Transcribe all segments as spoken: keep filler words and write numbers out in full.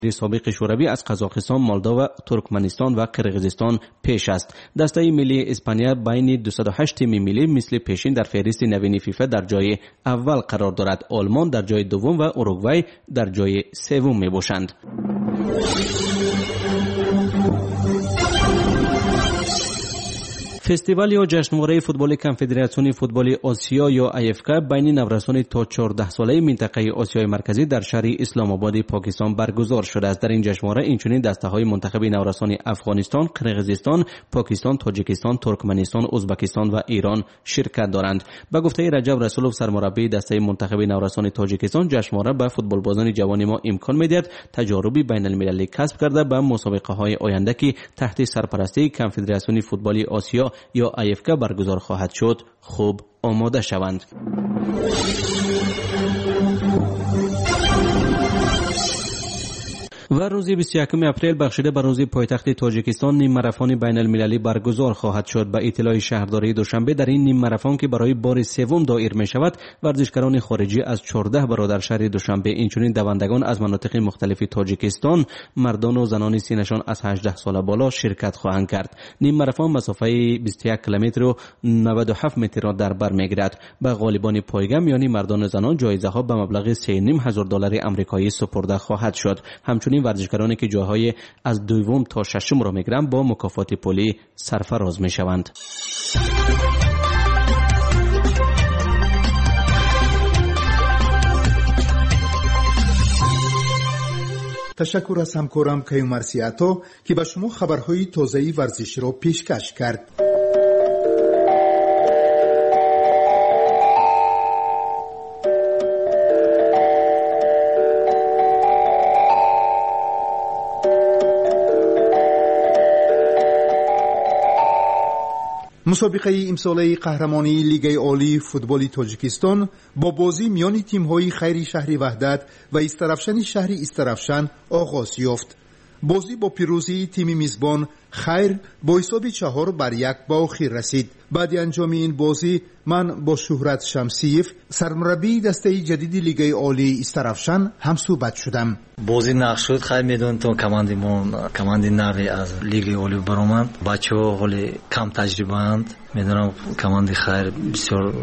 سابق شوروی از قزاقستان، مولدو و ترکمنستان و قرقیزستان پیش است. دسته ملی اسپانیا بین دویست و هشت تیم ملی مثل پیشین در فهرست نوین فیفا در جای اول قرار دارد. آلمان در جای دوم و اوروگوئه در جای سوم می باشند. فستیوال یا جشنواره فوتبال کنفدراسیون فوتبال آسیا یا آی اف کی بین نورسان تا چهارده ساله منطقه آسیای مرکزی در شهر اسلام آباد پاکستان برگزار شده است. در این جشنواره اینچنین دسته‌های منتخب نورسان افغانستان، قرقیزستان، پاکستان، تاجیکستان، ترکمنستان، ازبکستان و ایران شرکت دارند. به گفته رجب رسولوف سرمربی دسته منتخب نورسان تاجیکستان، جشنواره به فوتبالبازان جوان ما امکان می‌دهد تجاربی بین المللی کسب کرده به مسابقه‌های آینده که تحت سرپرستی کنفدراسیون فوتبال آسیا یا آی اف کی برگزار خواهد شد خوب آماده شوند. و روز بیست و یکم اپریل بخشیده به روز پایتخت تاجیکستان نیم ماراتون بین المللی برگزار خواهد شد. به اطلاع شهرداری دوشنبه در این نیم ماراتون که برای بار سوم دایر می شود، ورزشکاران خارجی از چهارده برادر شهر دوشنبه اینچنین دوندگان از مناطق مختلف تاجیکستان، مردان و زنان سینشان از هجده سال بالا شرکت خواهند کرد. نیم ماراتون مسافه بیست و یک کیلومتر و نود و هفت متر را در بر میگیرد. به غالبان پایگام یعنی مردان و زنان جایزه ها به مبلغ سه و نیم هزار دلار آمریکایی سپرده خواهد شد. همچنین ورزشکارانی که جاهای از دوم تا ششم را میگیرند با مکافات پولی سرفراز میشوند. تشکر از همکارم کیومر سیاتو که به شما خبرهای تازه ورزشی را پیشکش کرد. مسابقه امساله قهرمانی لیگ عالی فوتبال تاجیکستان با بازی میان تیم‌های خیر شهر وحدت و استرافشن شهر استرافشن آغاز یافت. بازی با پیروزی تیم میزبان خیر با حساب چهار بر یک به آخر رسید. بعد انجام این بازی من با شهرت شمسیف سرمربی دسته جدید لیگ عالی استرافشن هم صحبت شدم. بازی نقش شد. خیر میدونید تو کماندیمون کماندی نوی از لیگ عالی برآمد. بچه‌ها حالی کم تجربه اند. میدونم کماندی خیر بسیار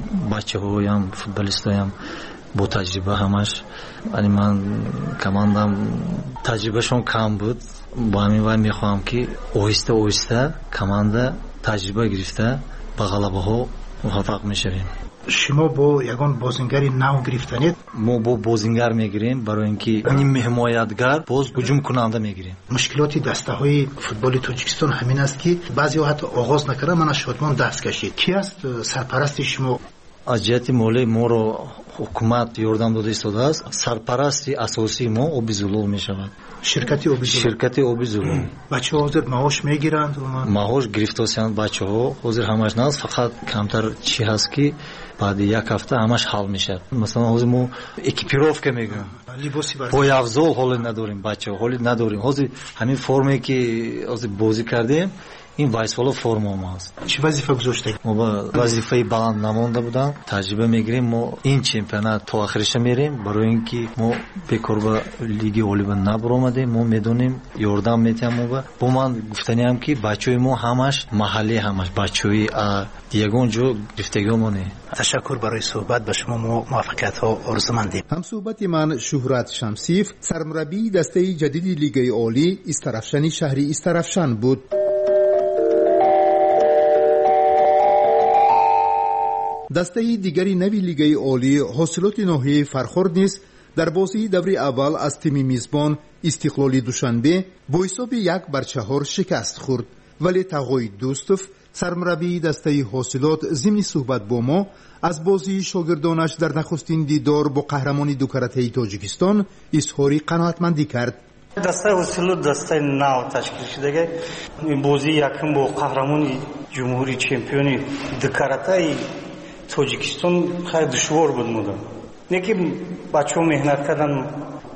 بچه‌ها هم فوتبالیستا هم با تجربه همش، ولی من کماندم تجربهشون کم بود. با همین وای میخوام که آهسته آهسته کمانده تجربه گرفته به غلبه ها موفق میشویم. شما با یگان بازیگر نو گرفتنید؟ ما با بازیگر میگیریم برای اینکه این حمایتگر باز هجوم کننده میگیریم. مشکلاتی دسته های فوتبال تاجیکستان همین است که بعضی حتی آغاز نکردن من از شادمان دست کشید. کی است سرپرست شما؟ از جهت مالی ما رو حکومت یاردم داده ایستاده است. سرپرستی اساسی ما آبی زلول می شود. شرکت آبی زلول. شرکت آبی زلول. بچه ها حاضر معاش میگیرند؟ معاش گرفتاسیند بچه ها حاضر همش نه، فقط کمتر چی هست که بعد یک هفته همش حل میشه. مثلا حاضر ما اکیپیروفکا میگم، پای افزال حالی نداریم، بچه ها حالی نداریم. حاضر همین فرمی که حاضر بازی کردیم این وایسفال فرم ما است. چه وظیفه گذاشته؟ ما با وظیفه بلند نمونده بودم. تجربه میگیریم. ما این چمپیونات تا آخرش میریم برای اینکه ما بکار به لیگ عالی نبرآمدیم. ما میدونیم یاردم میتیم. ما با من گفتنی هم که بچهای ما همش محلی همش بچهای دیگون جو گفتگیمونه. تشکر برای صحبت. به شما موفقیت ها آرزومندیم. هم صحبت من شهرت شمسیف سرمربی دسته جدید لیگ عالی استرافشن شهری استرافشن بود. دسته دیگری نوی لیگ عالی حاصلات نهایی فرخورد نیست. در بازی دوره اول از تیم میزبان استقلال دوشنبه با حساب یک بر چهار شکست خورد، ولی تقای دوستوف سرمربی دسته حاصلات ضمن صحبت با ما از بازی شاگردانش در نخستین دیدار با قهرمانی دو کرته تاجیکستان اظهار قناعتمندی کرد. دسته حاصلات دسته نو تشکیل شده. این بازی یکم با قهرمانی جمهوری چمپیونی دو کرته تاجیکستان خیلی دشوار بود. مودم نکی بچه‌ها مهنت کردن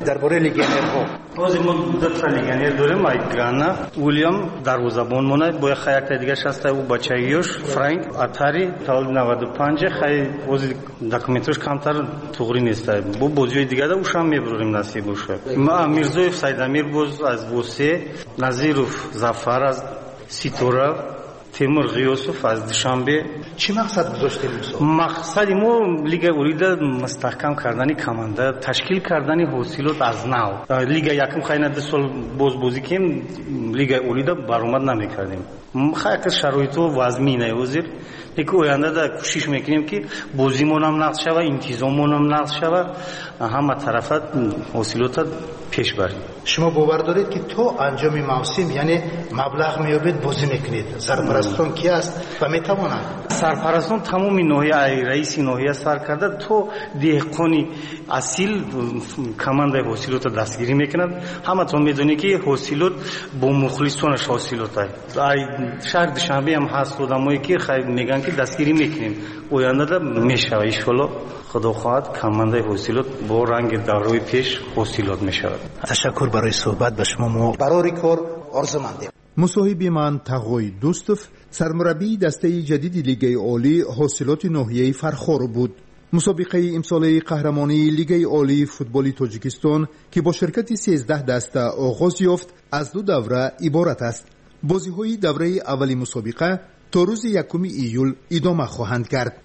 درباره لگیونرها از ما دو تا لگیونر داریم، ایگانا ویلیام دروازه‌بان مونه با یک خیلی دیگه هست او بچه‌یوش فرانک اتاری سال نود و پنج خیلی از دکومنتش کمتر توغری نیست. با بازی دیگه دا اوشام میبریم نصیب باشه. ما میرزویف سیدامیر باز از بوسه، نظیروف زفر از سیتورا، تیمور غیوسوف از دوشنبه. چی مقصد گذاشتیم؟ مقصد ما لیگ ارولیگ مستحکم کردن کمانده، تشکیل کردن حاصلات از نو. لیگ یکم خیلی دو سال باز بازی کردیم، لیگ ارولیگ برآمد نمیکردیم. خیلی شرایط و وضعی وزیر لیک آینده دا کوشش میکنیم که بازیمون هم نقض شود، انتظاممون هم نقض شود، همه طرفت حاصلات پیش بریم. شما باور دارید که تو انجام موسم یعنی مبلغ میابید بازی میکنید؟ سرپرستان کی است و میتواند؟ سرپرستان تمام ناحیه رئیس ناحیه سر کرده تو دهقانی اصیل کمانده حاصلات دستگیری میکنند. همه تو میدونی که حاصلات با مخلصانش حاصلات است. شهر دوشنبه هم هست آدمایی که خیلی میگن که دستگیری میکنیم، آینده دا میشه ان شاءالله خدا خواهد کمانده حاصلات با رنگ دوره‌ی پیش حاصلات میشود. تشکر برای صحبت با شما. ما برای کار آرزومندیم. مصاحبه من تقوی دوستوف سرمربی دسته جدید لیگ عالی حاصلات ناحیه فرخار بود. مسابقه امساله قهرمانی لیگ عالی فوتبال تاجیکستان که با شرکت سیزده دسته آغاز یافت از دو دوره عبارت است. بازی‌های دوره اولی مسابقه تا روز یکم ایول ادامه خواهند کرد.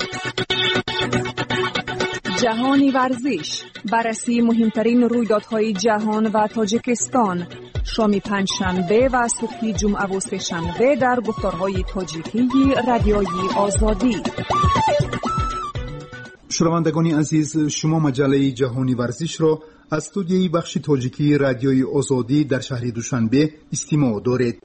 جهانی ورزش، بررسی مهمترین رویدادهای جهان و تاجیکستان، شام پنجشنبه و صبح جمعه و سه‌شنبه در گفتارهای تاجیکی رادیوی آزادی. شنوندگان عزیز، شما مجله جهانی ورزش را از استودیوی بخش تاجیکی رادیوی آزادی در شهر دوشنبه استماع دارید.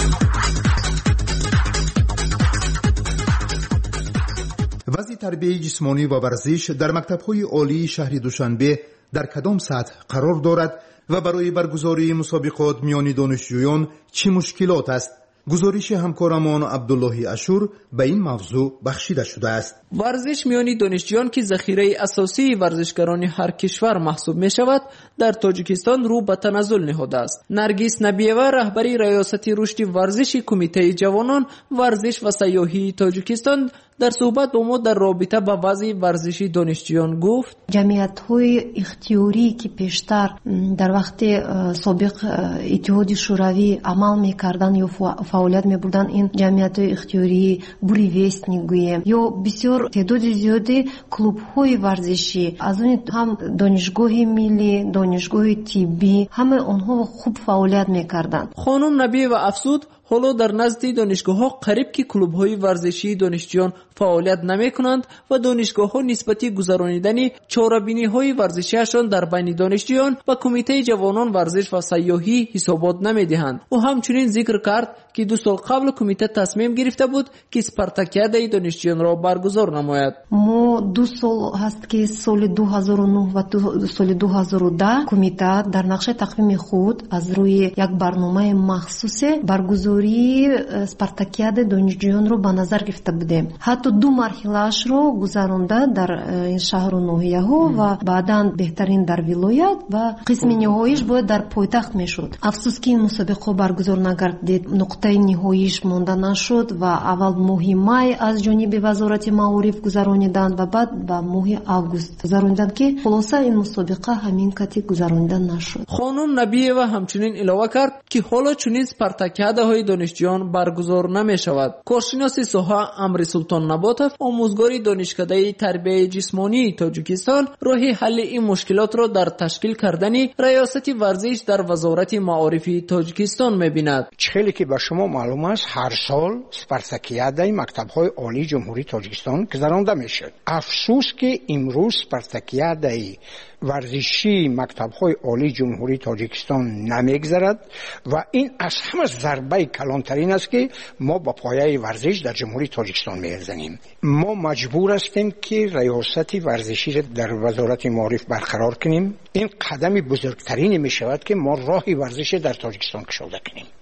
وضع تربیت جسمانی و ورزش در مکتب‌های عالی شهر دوشنبه در کدام سطح قرار دارد و برای برگزاری مسابقات میان دانشجویان چه مشکلات است؟ گزارش همکارمان عبدالله اشور به این موضوع بخشیده شده است. ورزش میان دانشجویان که ذخیره اساسی ورزشکاران هر کشور محسوب می شود در تاجیکستان رو به تنزل نهاده است. نرگس نبیوه رهبری ریاست رشد ورزشی کمیته جوانان ورزش و سیاحی تاجیکستان در صحبت با ما در رابطه با وضع ورزشی دانشجویان گفت جمعیت‌های اختیاری که پیشتر در وقت سابق اتحاد شوروی عمل می‌کردند یا فعالیت می‌بردند، این جمعیت‌های اختیاری بوریوست می‌گوییم یا بسیار تعداد زیادی کلوب‌های ورزشی از اون هم دانشگاه ملی، دانشگاه طبی، همه آنها خوب فعالیت می‌کردند. خانم نبی و افسود حالا در نزد دانشگاه‌ها قریب که کلوب‌های ورزشی دانشجویان فعالیت نمی‌کنند و دانشگاه‌ها نسبتی گذرانیدن چاره‌بینی‌های ورزشی‌شان در بین دانشجویان و کمیته جوانان ورزش و سیاحی حسابات نمی‌دهند. او همچنین ذکر کرد که دو سال قبل کمیته تصمیم گرفته بود که اسپارتاکیاده دانشجویان را برگزار نماید. ما دو سال هست که سال دو هزار و نه و سال دو هزار و ده کمیته در نقشه تقویم خود از روی یک برنامه مخصوص برگزاری اسپارتاکیاده دانشجویان رو به نظر گرفته بودیم. حتی دو مرحله‌اش رو گذرانده در این شهر و ناحیه‌ها و بعداً بهترین در ولایت و قسم نهاییش باید در پایتخت میشد. افسوس که این مسابقه برگزار نگردید، نقطه نهاییش مانده نشد و اول ماه مای از جانب وزارت معارف گذراندند و بعد به ماه آگوست گذراندند که خلاصه این مسابقه همین کتی گذرانده نشد. خانم نبیه و همچنین علاوه کرد که حالا چنین اسپارتاکیاده های دانشجویان برگزار نمی شود. کارشناس ساحه امر سلطان نباتов آموزگاری دانشکده تربیت جسمانی تاجیکستان راه حل این مشکلات را در تشکیل کردن ریاست ورزش در وزارت معارف تاجیکستان می‌بیند. چیزی که به شما معلوم است هر سال اسپارتاکیاده مکتب‌های عالی جمهوری تاجیکستان گذرانده می‌شود. افسوس که امروز اسپارتاکیاده ورزشی مکتب‌های عالی جمهوری تاجیکستان نمی‌گذرد و این از همه ضربه کلانترین است که ما با پایه ورزش در جمهوری تاجیکستان می‌زنیم. ما مجبور هستیم که ریاست ورزشی را در وزارت معارف برقرار کنیم. این قدم بزرگترین می‌شود که ما راه ورزش در تاجیکستان کشیده کنیم.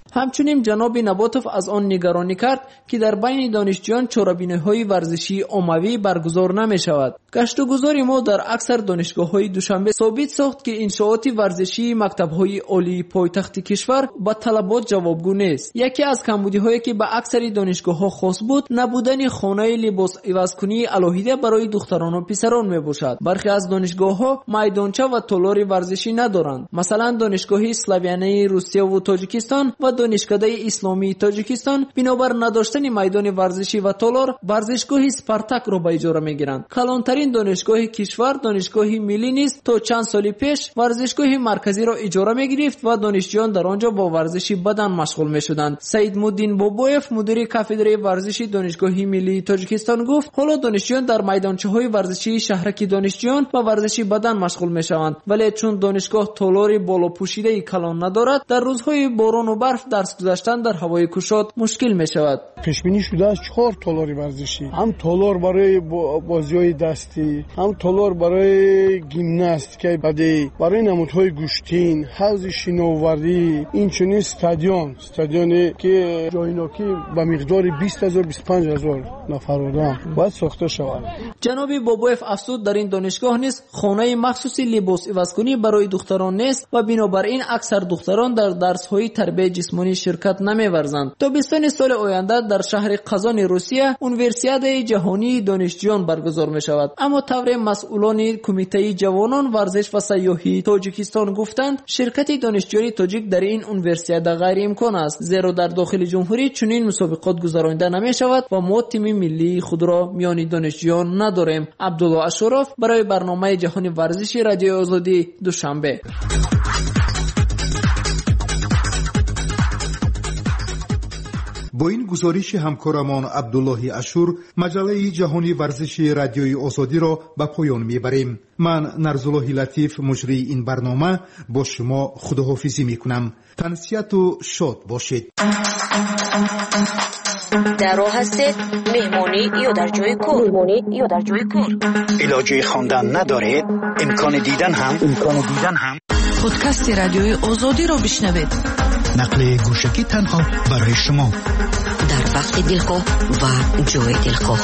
همچنین جناب نباتوف از آن نگرانی کرد که در بین دانشجویان چهاربینی‌های ورزشی عمومی برگزار نمی‌شود. گشت و گذار ما در اکثر دانشگاه‌های دوشنبه ثابت ساخت که انشاءات ورزشی مکتب‌های عالی پایتخت کشور با طلبات جوابگو نیست. یکی از کمبودی‌هایی که به اکثر دانشگاه‌ها خاص بود، نبودن خانه لباس عوض‌کنی الهیده برای دختران و پسران میباشد. برخی از دانشگاه‌ها میدانچه و تالار ورزشی ندارند. مثلا دانشگاه اسلاویانه روسیه و تاجیکستان و دانشکده اسلامی تاجیکستان بنابر نداشتن میدان ورزشی و تالار ورزشگاه اسپارتاک را به اجاره میگیرند. کلانترین دانشگاه کشور دانشگاه ملی نیز تا چند سال پیش ورزشگاه مرکزی را اجاره میگرفت و دانشجویان در آنجا با ورزش بدن مشغول میشدند. سید مودین بابویف مدیر کافدره ورزشی دانشگاه ملی تاجیکستان گفت حالا دانشجویان در میدانچه‌های ورزشی شهرک دانشجویان با ورزش بدن مشغول میشوند، ولی چون دانشگاه تالار بالا پوشیده کلان ندارد در روزهای باران و برف درس گذاشتن در هوای گشاد مشکل میشود. پیش بینی شده است چهار تالار ورزشی، هم تالار برای بازی‌های دستی، هم تالار برای گیمناستیک بدی، برای نمودهای گوشتین، حوض شناوری، اینچنین استادیوم، استادیومی که جایناکی با مقدار بیست هزار بیست و پنج هزار نفر آدم باید ساخته شود. جناب بابویف افزود در این دانشگاه نیز خانه مخصوصی لباس عوض‌کنی برای دختران نیست و بنابراین اکثر دختران در درس‌های تربیت جسمانی شرکت نمی‌ورزند. تابستان سال آینده در شهر قزان روسیه اونیورسیاد جهانی دانشجویان برگزار می‌شود، اما طور مسئولان کمیته جوانان ورزش و سیاحی تاجیکستان گفتند شرکت دانشجویان تاجیک در این اونیورسیاد غیر امکان است، زیرا در داخل جمهوری چنین مسابقات گذرانده نمی‌شود و ما تیم ملی خود را میان دانشجویان نداریم. عبدالله اشرف برای برنامه جهانی ورزشی رادیو آزادی دوشنبه. با این گزارش همکارمان عبدالله اشور مجله جهانی ورزشی رادیوی آزادی را به پایان میبریم. من نرزالله لطیف مجری این برنامه با شما خداحافظی میکنم. تنسیت و شاد باشید. در راه هستید مهمانی یا در جای کار مهمانی یا در جای کار علاجه خواندن ندارید، امکان دیدن هم امکان دیدن هم پادکست رادیوی آزادی را بشنوید. نقل گوشکی تنها برای شما در وقت دلخواه و جای دلخواه.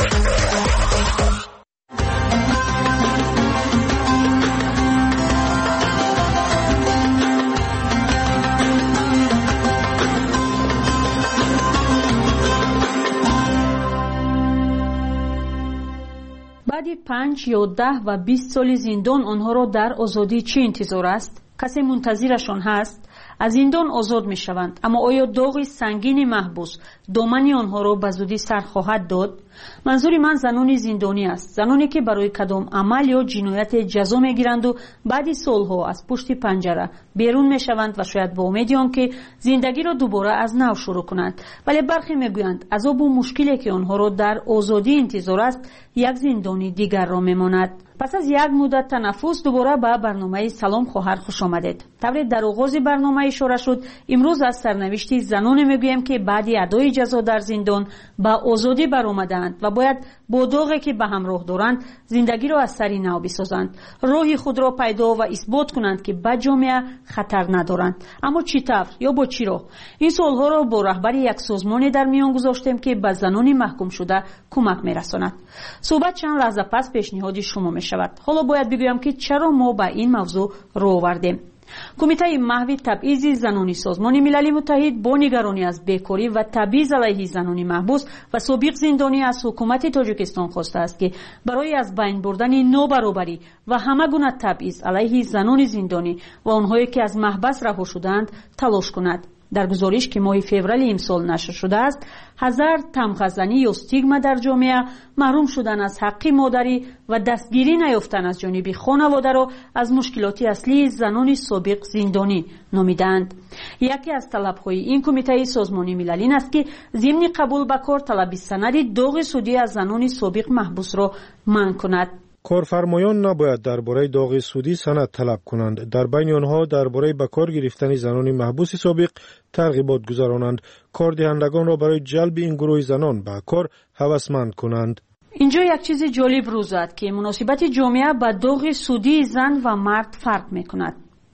بعد پنج یا ده و بیست سال زندان آنها را در آزادی چه انتظار است؟ کسی منتظرشان هست؟ از زندان آزاد می شوند، اما آیا داغ سنگین محبوس دامن آنها را به زودی سر خواهد داد؟ منظور من زنان زندانی است، زنانی که برای کدام عمل یا جنایت جزا می گیرند و بعد سالها از پشت پنجره بیرون می شوند و شاید با امید آنکه زندگی را دوباره از نو شروع کنند، ولی برخی می گویند عذاب و مشکلی که آنها را در آزادی انتظار است یک زندانی دیگر را می ماند. پس از یک مدت تنفس دوباره به برنامه سلام خواهر خوش آمدید. طور در آغاز برنامه اشاره شد، امروز از سرنوشت زنان میگویم که بعد ادای جزا در زندان به آزادی برآمدند و باید با داغی که به همراه دارند زندگی را از سری نو بسازند، راه خود را پیدا و اثبات کنند که به جامعه خطر ندارند. اما چی طور یا با چی راه؟ این سوالها را با رهبر یک سازمان در میان گذاشتیم که به زنان محکوم شده کمک میرساند. صحبت چند لحظه پس پیشنهاد شما می شود. حالا باید بگویم که چرا ما به این موضوع رو آوردیم. کمیته محو تبعیض زنانی سازمان ملل متحد با نگرانی از بیکاری و تبعیض علیه زنان محبوس و سابق زندانی از حکومت تاجیکستان خواسته است که برای از بین بردن نابرابری و همه گونه تبعیض علیه زنان زندانی و آنهایی که از محبس رها شدند تلاش کند. در گزارش که ماه فوریه امسال نشر شده است، هزار تمغزنی یا استیگما در جامعه، محروم شدن از حق مادری و دستگیری نیافتن از جانب خانواده را از مشکلات اصلی زنان سابق زندانی نامیدند. یکی از طلب‌های این کمیته سازمان ملل این است که ضمن قبول به کار طلب سند داغ سودی از زنان سابق محبوس را منع کند. کارفرمایان نباید درباره داغ سودی سند طلب کنند. در بین آنها درباره به کار گرفتن زنان محبوس سابق ترغیبات گذارانند. کاردهندگان را برای جلب این گروه زنان به کار هوسمند کنند. اینجا یک چیز جالب روز است که مناسبت جامعه با داغ سودی زن و مرد فرق میکند.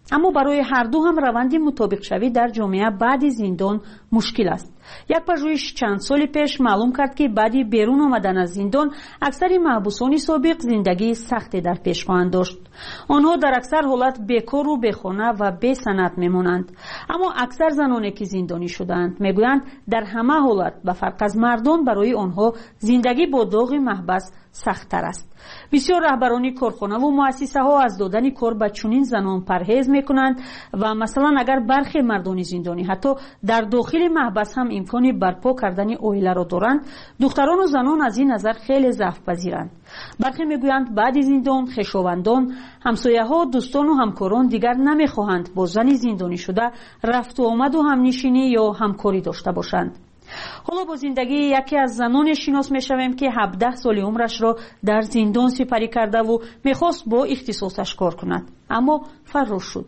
اما برای هر دو هم روند مطابق شوی در جامعه بعد زندان مشکل است. یک پژوهش چند سال پیش معلوم کرد که بعد بیرون آمدن از زندان اکثر محبوسان سابق زندگی سختی در پیش خواهند داشت. آنها در اکثر حالت بیکار و بیخانه و بی سند میمانند. اما اکثر زنانی که زندانی شدند میگویند در همه حالت به فرق از مردان برای آنها زندگی با داغ محبس سخت‌تر است. بسیار رهبران کارخانه و مؤسسه ها از دادن کار به چنین زنان پرهیز میکنند و مثلا اگر برخی مردان زندانی حتی در داخل محبس هم امکان برپا کردن عائله را دارند، دختران و زنان از این نظر خیلی ضعف پذیرند. برخی میگویند بعد زندان خویشاوندان، همسایه‌ها، دوستان و همکاران دیگر نمیخواهند با زن زندانی شده رفت و آمد و همنشینی یا همکاری داشته باشند. حالا با زندگی یکی از زنان شناس میشویم که هفده سال عمرش را در زندان سپری کرده و میخواست با اختصاصش کار کند، اما فرار شد.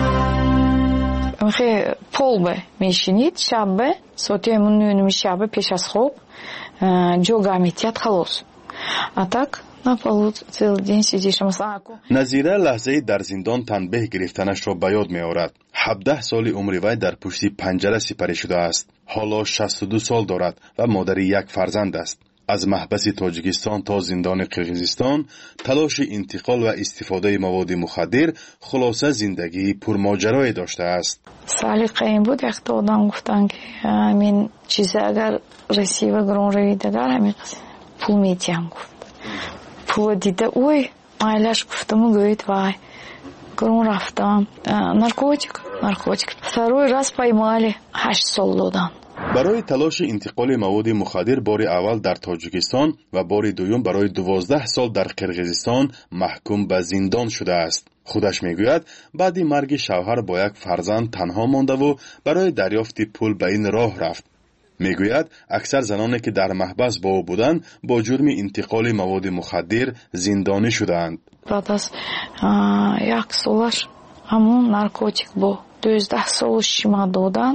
خیلی پول به میشینید شب به ساعت نو شب پیش از خواب جا گمیتیت خلاص اتاک نظیره لحظه در زندان تنبیه گرفتنش را به یاد می آورد. هفده سال عمر وی در پشت پنجره سپری شده است. حالا شصت و دو سال دارد و مادر یک فرزند است. از محبس تاجیکستان تا زندان قرقیزستان تلاش انتقال و استفاده مواد مخدر خلاصه زندگی پرماجرایی داشته است. سلیقه این بود وقتی آدم گفتن که همین چیزی اگر رسی و گران روید اگر همین پول میتیم گفت. پول دیده اوی مایلش گفتم و گوید وای گرون رفتم نارکوتیک نارکوتیک سروی راست پایمالی هشت سال دادم. برای تلاش انتقال مواد مخدر بار اول در تاجیکستان و بار دوم برای دوازده سال در قرقیزستان محکوم به زندان شده است. خودش میگوید بعد مرگ شوهر با یک فرزند تنها مانده و برای دریافت پول به این راه رفت. میگوید اکثر زنانی که در محبس با او بودند با جرم انتقال مواد مخدر زندانی شدند. بعد از یک سالش همون نارکوتیک با دوازده سالش شما دادن.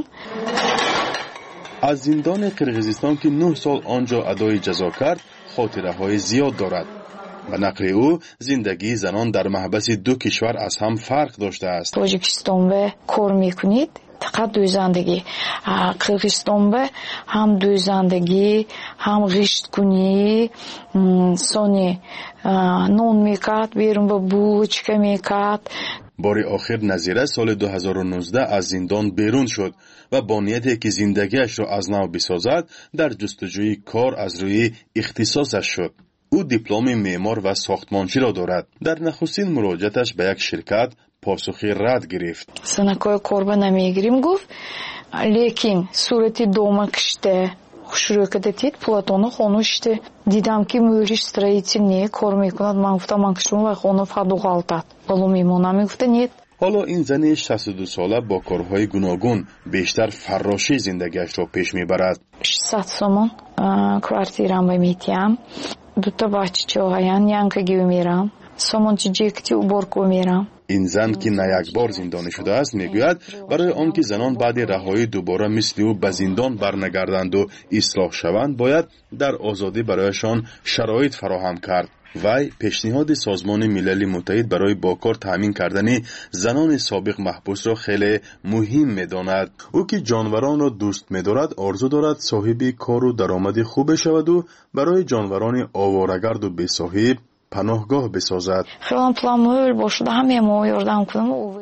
از زندان قرقیزستان که نه سال آنجا ادای جزا کرد خاطره های زیاد دارد. به نقل او زندگی زنان در محبس دو کشور از هم فرق داشته است. تاجیکستان به کار میکنید فقط دویزندگی، قرقیزستان به هم دویزندگی هم غشت کنی سانی نون میکرد بیرون به بوچکه میکرد. بار آخر نظیره سال دو هزار و نوزده از زندان بیرون شد و با نیتی که زندگیش را از نو بسازد در جستجوی کار از روی اختصاصش شد. او دیپلم معمار و ساختمانچی را دارد. در نخستین مراجعتش به یک شرکت پاسخی رد گرفت. سنکای کار نمیگیریم گفت لیکن صورتی دوما کشته شروع کرده دید پلاتونو خونوشته دیدم که موریش строительный کار میکند. من گفتم من کشم و خونو فدوغالتاد بالو میمونم. گفته نیت. حالا این زن شصت و دو ساله با کارهای گوناگون بیشتر فراشی زندگیش را پیش میبرد. ششصد سومون کوارتیرام میتیم. دو تا بچه‌هایم янкаги میرم. سومونچی جیکتی уборку میرم. این زن که نه یک بار زندانی شده است میگوید برای آنکه زنان بعد رهایی دوباره مثل او به زندان برنگردند و اصلاح شوند باید در آزادی برایشان شرایط فراهم کرد. وی پیشنهاد سازمان ملل متحد برای با کار تامین کردن زنان سابق محبوس را خیلی مهم می‌داند. او که جانوران را دوست می‌دارد آرزو دارد صاحب کار و درآمد خوب شود و برای جانوران آواره‌گرد و بی‌صاحب پناهگاه بسازد. خیلی پلان‌های باشه همه ما یاردم کنم.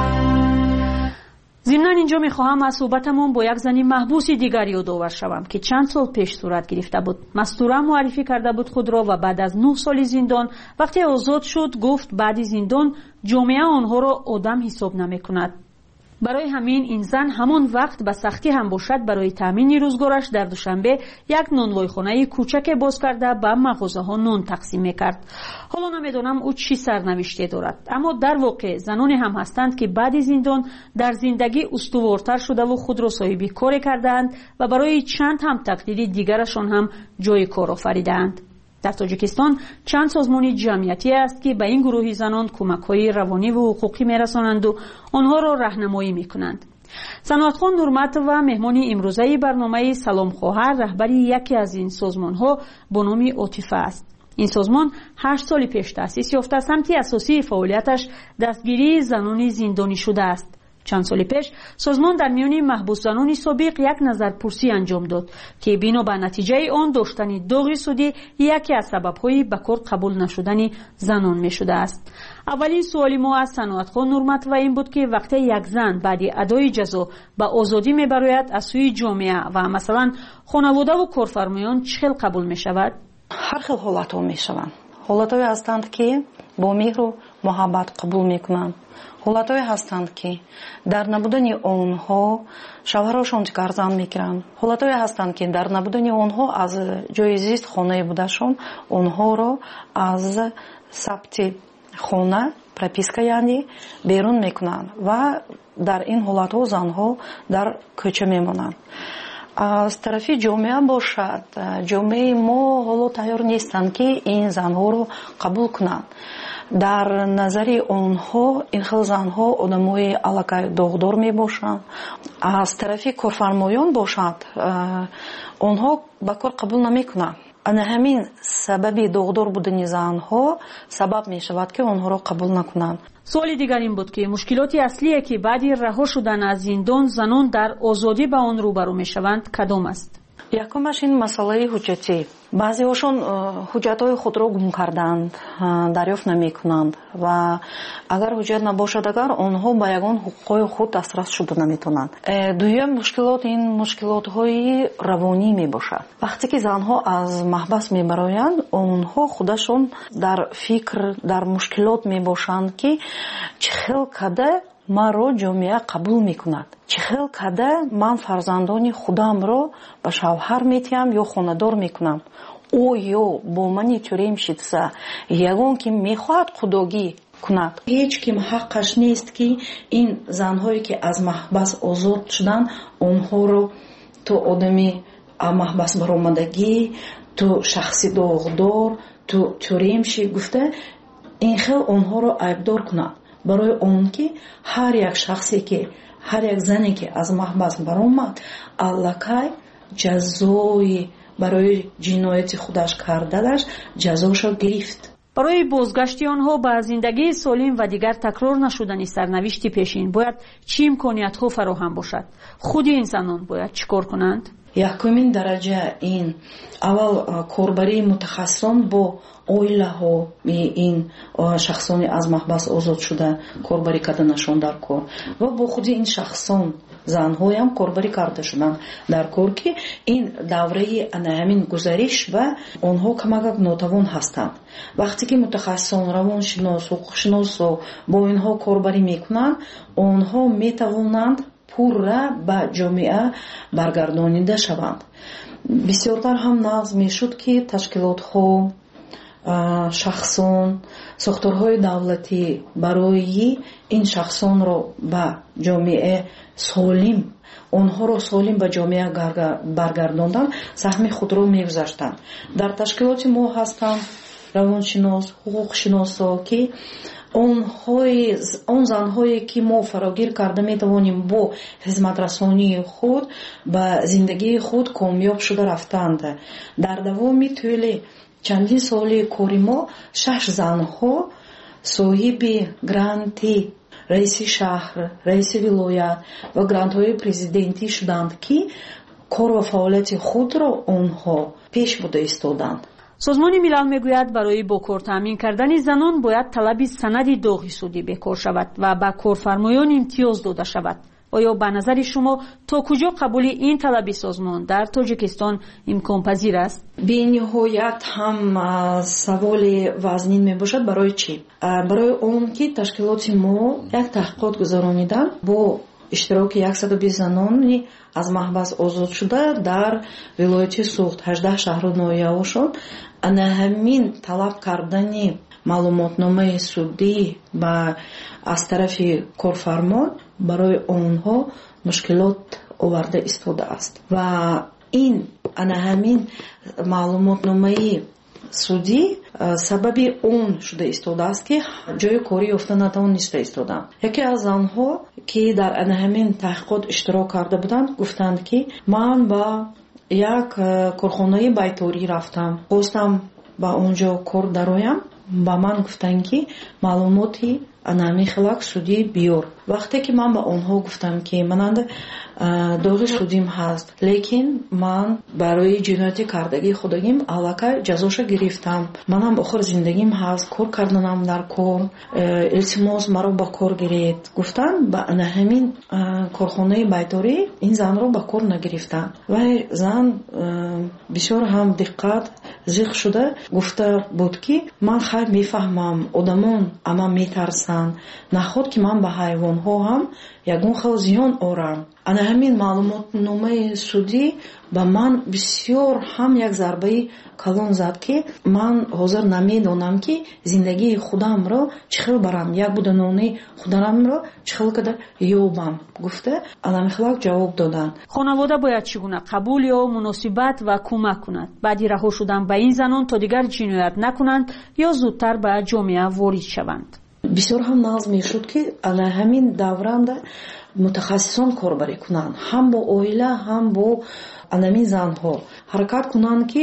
ضمناً اینجا میخواهم از صحبتمون با یک زنی محبوس دیگر یادآور شوم که چند سال پیش صورت گرفته بود. مستوره معرفی کرده بود خود را و بعد از نه سال زندان وقتی آزاد شد گفت بعد زندان جامعه آنها را آدم حساب نمیکند. برای همین این زن همان وقت به سختی هم باشد برای تامین روزگارش در دوشنبه یک نانوایخانه کوچک باز کرده به مغازه ها نان تقسیم میکرد. حالا نمیدونم او چی سرنوشته دارد، اما در واقع زنانی هم هستند که بعد زندان در زندگی استوارتر شده و خود را صاحب کار کردند و برای چند هم تقدیری دیگرشان هم جای کار آفریدند. در تاجیکستان چند سازمان جمعیتی است که به این گروه زنان کمک‌های روانی و حقوقی می‌رسانند و آنها را راهنمایی می‌کنند. صنعتخان نورمت و مهمان امروزه برنامه سلام خواهر رهبری یکی از این سازمان‌ها با نام عاطفه است. این سازمان هشت سال پیش تأسیس یافته سمت اساسی فعالیتش دستگیری زنان زندانی شده است. چند سال پیش سازمان در میان محبوس زنان سابق یک نظرپرسی انجام داد که بنا به نتیجه آن داشتن داغ سودی یکی از سبب‌های به کار قبول نشدن زنان می شده است. اولین سوال ما از صنعتخواه نورمت و این بود که وقتی یک زن بعد ادای جزا به آزادی می براید از سوی جامعه و مثلا خانواده و کارفرمایان چه قبول می شود؟ هر خیل حالت ها می شوند. حالت های هستند که با مهر و محبت قبول می کنند. حالت های هستند که در نبودن آنها شوهرشان کارزن میگیرند. حالت های هستند که در نبودن آنها از جای زیست خانه بودشان آنها را از ثبت خانه پروپیسکا یعنی بیرون میکنند و در این حالت ها زنها در کوچه میمانند. از طرف جامعه باشد جامعه ما حالا تیار نیستند که این زنها رو قبول کنند. در نظر آنها این خیلی زنها آدمای علاقه داغدار می باشند. از طرف کارفرمایان باشد آنها به کار قبول نمی کنند. انا همین سبب داغدار بودن زنها سبب می شود که آنها را قبول نکنند. سوال دیگر این بود که مشکلات اصلی که بعد رها شدن از زندان زنان در آزادی به آن روبرو می شوند کدام است؟ یکمش این مسئله حجتی. بعضی هاشون حجت های خود را گم کردند، دریافت نمی کنند و اگر حجت نباشد اگر آنها به یگان حقوق خود دسترس شده نمی تونند. دویم مشکلات این مشکلات های روانی می باشد. وقتی که زنها از محبس می برایند آنها خودشون در فکر در مشکلات می باشند که چخیل کده مرا جامعه قبول میکند. چخیل کده من فرزندان خودم را به شوهر میتیم یا خاندار میکنم. او یا با منی توریم شدسه یگان که میخواهد خداگی کند. هیچ کم حقش نیست که این زنهایی که از محبس آزاد شدن آنها رو تو آدمی محبس برآمدگی تو شخصی داغدار تو توریم شی گفته این خیل آنها رو عیبدار کند. برای اون که هر یک شخصی که هر یک زنی که از محبس برآمد الکی جزای برای جنایت خودش کردنش جزاشو گرفت. برای بازگشت آنها به زندگی سالم و دیگر تکرار نشدن سرنوشت پیشین باید چه امکانیت‌ها فراهم باشد؟ خود انسانان باید چیکار کنند؟ یکمین درجه این اول کاربری متخصصان با اویله ها این شخصانی از محبس آزاد شده کاربری کردنشان در کار و با خود این شخصان زن‌ها هم کاربری کرده شدن در کار که این دوره همین گزارش و آنها کمک ناتوان هستند. وقتی که متخصصان روانشناس حقوقشناس با اینها کاربری میکنند آنها میتوانند پورا به جامعه برگردانیده شوند. بسیارتر هم نظم میشد که تشکیلات ها شخصان ساختارهای دولتی برای این شخصان را به جامعه سالم آنها را سالم به جامعه برگرداندن سهم خود را میگذاشتند. در تشکیلات ما هستند روانشناس حقوقشناسا که اون زنهایی که ما فراگیر کرده می توانیم با خدمت رسانی خود به زندگی خود کامیاب شده رفتند. در دوام طول چندین سال کاری ما شش زنها صاحب گرانتی رئیس شهر، رئیس ولایت و گرانت های پرزیدنتی شدند که کار و فعالیت خود را آنها پیش بوده ایستادند. سازمان ملل میگوید برای با کار تامین کردن زنان باید طلب سند داغ سودی به کار شود و به کارفرمایان امتیاز داده شود. آیا به نظر شما تا کجا قبول این طلب سازمان در تاجیکستان امکان پذیر است؟ به نهایت هم سوال وزنین می باشد. برای چی؟ برای اون که تشکیلات ما یک تحقیقات گذرانیدن با اشتراک صد و بیست زنان از محبس آزاد شده در ولایت سوخت هجده شهر و ناحیه‌هاشون انا همین طلب کردن معلوماتنامه سودی و از طرف کارفرما برای آنها مشکلات آورده ایستاده است و این انا همین معلوماتنامه سودی سبب اون شده ایستاده است که جای کاری یافته نتوانسته ایستادند. یکی از آنها که در انا همین تحقیقات اشتراک کرده بودند گفتند که من با یک کارخانه بیتوری رفتم، خواستم ба онҷо кор дароям, ба ман гуфтанд ки маълумоти анами хилак судӣ биёр. вақте ки ман ба онҳо гуфтам ки мананда доғи судим ҳаст, лекин ман барои ҷинояти кардагии худагим аллакай ҷазоша гирифтам, манам охир зиндагим ҳаст, кор карданам дар кор, илтимос маро ба кор гиред. гуфтанд ба ана ҳамин корхонаи байторӣ ин занро ба кор нагирифтанд. вай зан бисёр ҳам диққат зиқ шуда гуфта буд ки ман хайр мефаҳмам одамон ама метарсанд, наход ки ман ба ҳайвонҳо ҳам ягон хел зиён орам. ана ҳамин маълумотномаи судӣ ба ман бисёр ҳам як зарбаи калон зад ки ман ҳозир намедонам ки зиндагии худамро чӣ хел барам, як буданони худамро чӣ хел када ёбам, гуфта аламихлак ҷавоб доданд. хонавода бояд чӣ гуна қабул ё муносибат ва кӯмак кунад баъди раҳо шудан ба ин занон то дигар ҷиноят накунанд ё зудтар ба ҷомеа ворид шаванд. бисёр ҳам нағз мешуд ки ана ҳамин давранда мутахассисон корбарӣ кунанд, ҳам бо оила, ҳам бо анамин занҳо ҳаракат кунанд ки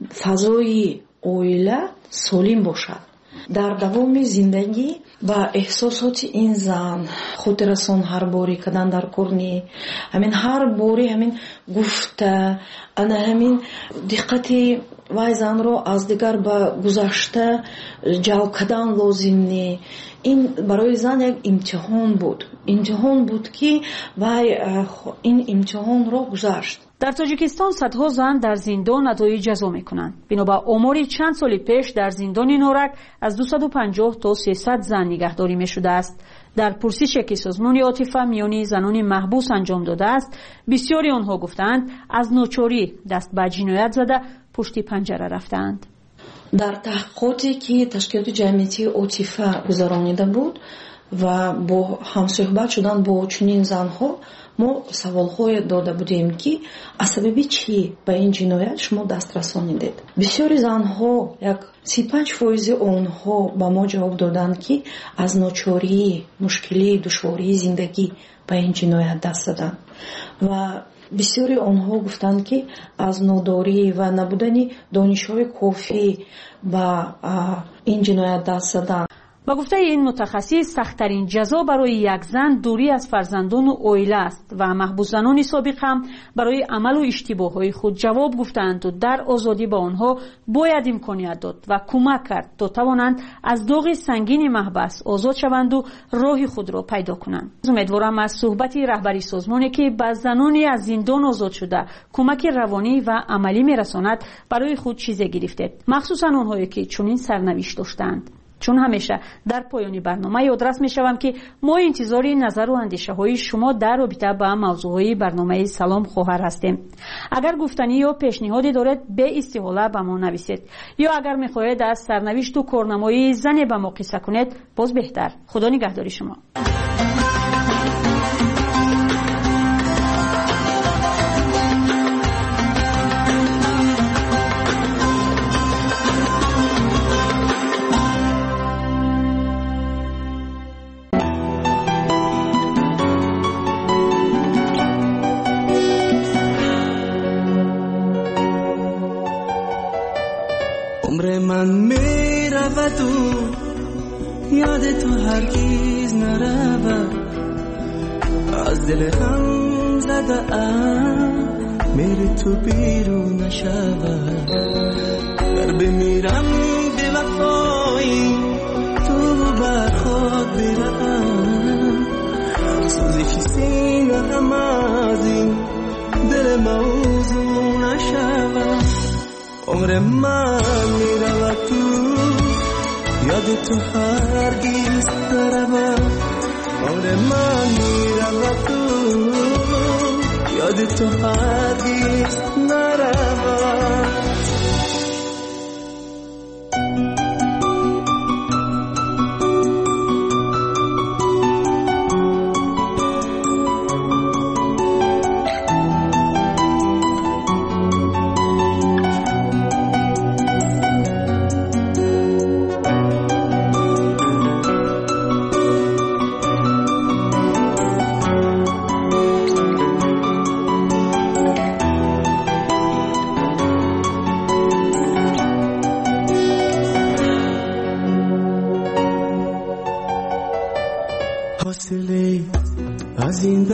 фазои оила солим бошад. дар давоми зиндагӣ ба эҳсосоти ин зан хотиррасон ҳар бори кадан дар корни ҳамин ҳар бори ҳамин гуфта ана ҳамин диққати вай занро аз дигар ба гузашта ҷалб кардан лозим не. ин барои зан як имтиҳон буд. имтиҳон буд ки вай ин имтиҳонро гузашт. дар тоҷикистон садҳо зан дар зиндон адои ҷазо мекунанд. бино ба омори чанд соли пеш дар зиндони норак аз дусаду панҷоҳ то сесад зан нигаҳдорӣ мешудааст. дар пурсише ки созмони отифа миёни занони маҳбус анҷом додааст, бисёри онҳо гуфтанд аз ночорӣ даст ба ҷиноят зада пушти панҷара рафтаанд. дар таҳқиқоте ки ташкилоти ҷамъиятии отифа гузаронида буд ва бо ҳамсӯҳбат шудан бо чунин занҳо мо саволҳое дода будем ки аз сабаби чӣ ба ин ҷиноят шумо даст расонидед. бисёри занҳо як си панҷ фоизи онҳо ба мо ҷавоб доданд ки аз ночорӣ, мушкилӣ, душвории зиндагӣ ба ин ҷиноят даст заданд ва бисёри онҳо гуфтанд ки аз нодорӣ ва набудани донишҳои кофӣ ба ин ҷиноят даст заданд. ба гуфтаи ин мутахассис, сахттарин ҷазо барои як зан дурӣ аз фарзандону оила аст ва маҳбусзанони собиқ ҳам барои амалу иштибоҳҳои худ ҷавоб гуфтаанду дар озодӣ ба онҳо бояд имконият дод ва кӯмак кард то тавонанд аз доғи сангини маҳбас озод шаванду роҳи худро пайдо кунанд. умедворам аз суҳбати раҳбари созмоне ки ба занони аз зиндон озод шуда кӯмаки равонӣ ва амалӣ мерасонад барои худ чизе гирифтед, махсусан онҳое ки чунин сарнавишт доштаанд. чун ҳамеша дар поёни барнома ёдрас мешавам ки мо интизори назару андешаҳои шумо дар робита ба мавзӯъҳои барномаи Салом хоҳар ҳастем. агар гуфтанӣ ё пешниҳоде доред, беистиҳола ба мо нависед, ё агар мехоҳед аз сарнавишту корнамоии зане ба мо қисса кунед, боз беҳтар. худо нигаҳдори шумо. من میرود و یاد تو هرگز نرود، از دل غم زده ام میری تو بیرون نشود. گر بمیرم به وفایی تو بر خود برم، سوزش سینه غم از این دل موضوع نشود. عمر من میرود تو یاد تو هرگز نرود. عمر من میرود تو یاد تو هرگز نرود.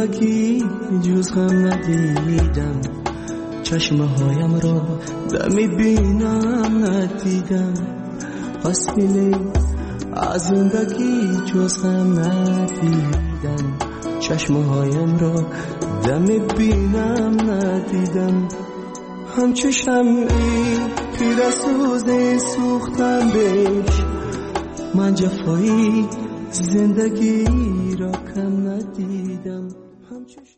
زندگی جز غم ندیدم، چشمه هایم را دمی بینم ندیدم، فاصله از زندگی جز غم ندیدم، چشمه هایم را دمی بینم ندیدم. همچو شمعی پیر سوز سوختم بهش، من جفایی زندگی را کم ندیدم. همچو